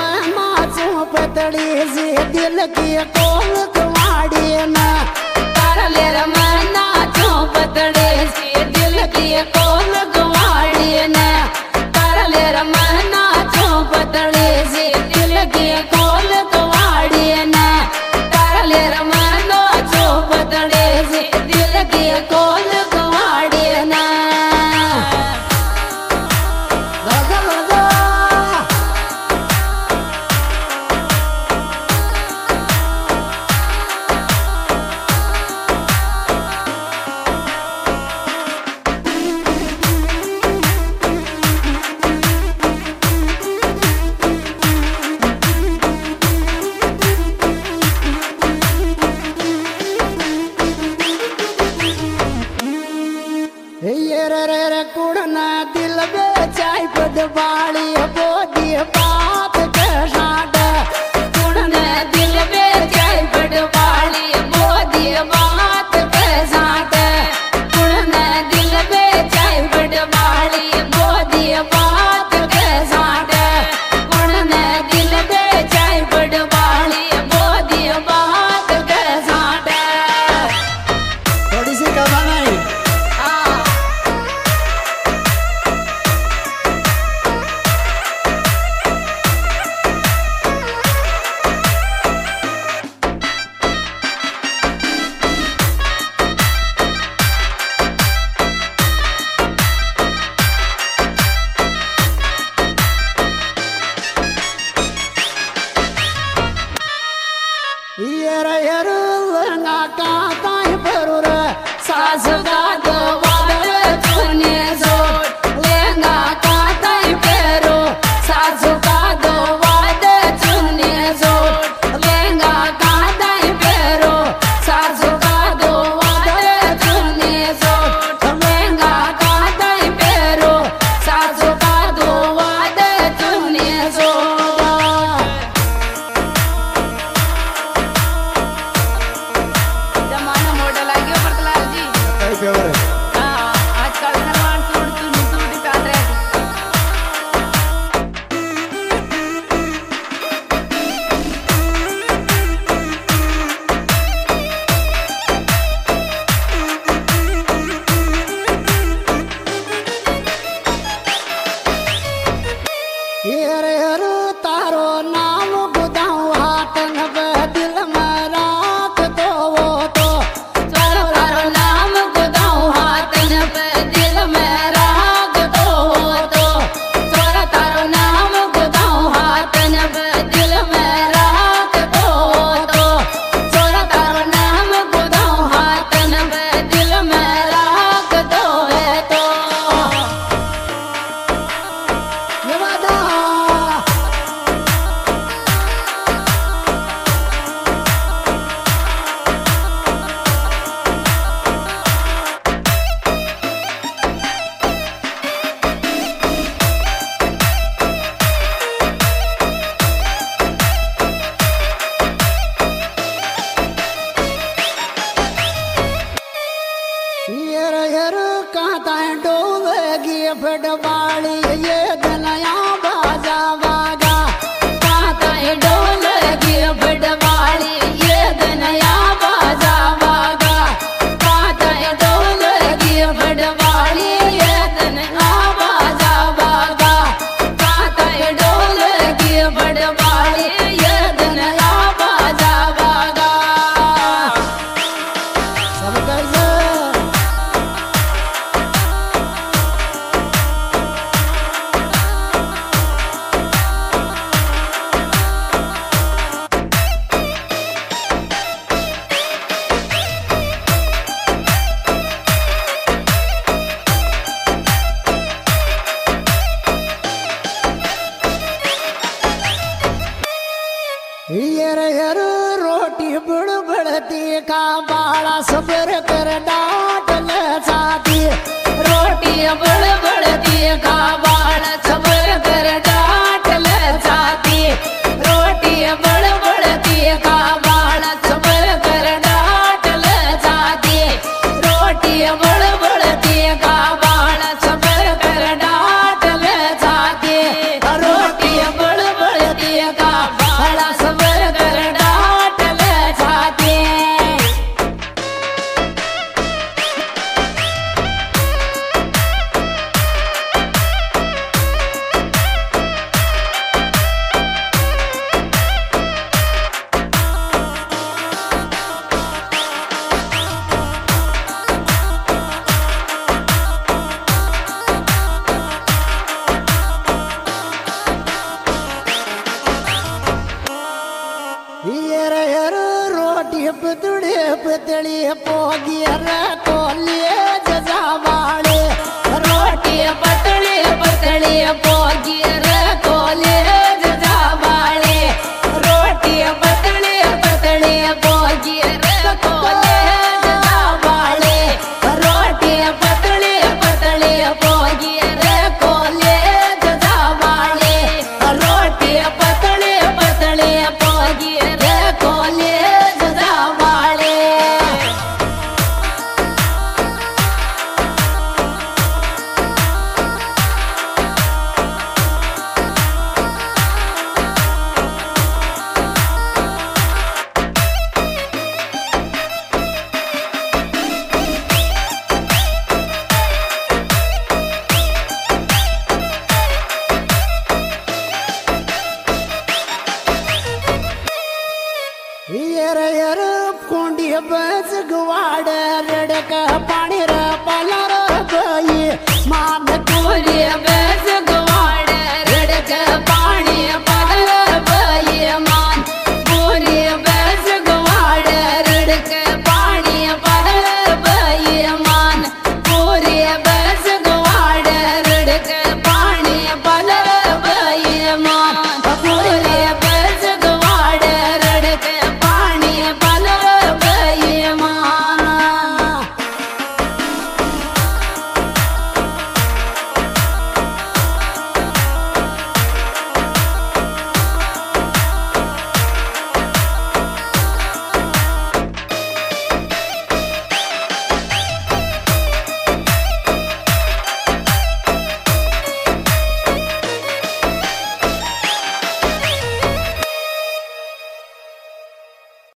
मैं नाचू पतड़ी से दिल की कोल कवाड़ी ना तारा ले रे मैं नाचू पतड़ी से दिल की कोल कवाड़ी ना तारा ले रे मैं नाचू पतड़ी से दिल की कोल कवाड़ी ना तारा ले रे मैं नाचू पतड़ी से दिल की कोल कवाड़ी ना कुड़ना दिल बेचाई पद बाड़ी बोधी बात के साथ कुड़ना दिल बेचाई पद बाड़ी बोधी बात के साथ कुड़ना दिल बेचाई पद बाड़ी बोधी बात के साथ कुड़ना दिल बेचाई पद बाड़ी बोधी बात के साथ थोड़ी सी कमाना है सास का दो वादर चुने जोट लेंगा काता पेरो सास का दो वादर चुने जोट लेंगा काता पेरो सास का दो वादर चुने जोट लेंगा काता पेरो सास का दो वादर चुने जोट जमाना मॉडल आ गया बरतलाल जी फेवर है आजकल सलवार सूट चुन्नी पहन रहे तारो नाम बुदाऊ हाथन पे दिल में राख दो वो तो तारो नाम बुदाऊ हाथन पे दिल में राख दो वो तो तारो नाम बुदाऊ हाथन पे दिल में राख दो तो तारो नाम बुदाऊ हाथन पे दिल में राख दो तो फटवाड़ी ये दनया बाजा बागा काता डोल की फटवाड़ी ये दनया बाजा बागा काता डोल की फटवाड़ी ये दनया बाजा बागा काता डोल की फटवाड़ी ये दनया बाजा बागा सब कर रोटी बुड़बड़ती का बाड़ा सबर कर डाट ले जाती रोटी बुड़बड़ती का बाड़ा सबर कर डाट ले जाती रोटी बुड़बड़ती का बाड़ा सबर कर डाट ले जाती रोटी बुड़बड़ती का बाड़ा सबर कर डाट ले जाती रोटी बुड़बड़ती पतड़ी पतड़ी पोगियर कॉलेज जावाले रोटी पतड़ी पतड़ी पोगियर कॉलेज जावाले रोटी पतड़ी पतड़ी पोगियर कॉलेज जावाले रोटी पतड़ी पतड़ी पोगियर कॉलेज जावाले रोटी पतड़ी पतड़ी पोगियर कॉलेज जावाले यर कोंडी बस गुवाड़ रड़क पानी र पलर गई मान कोरी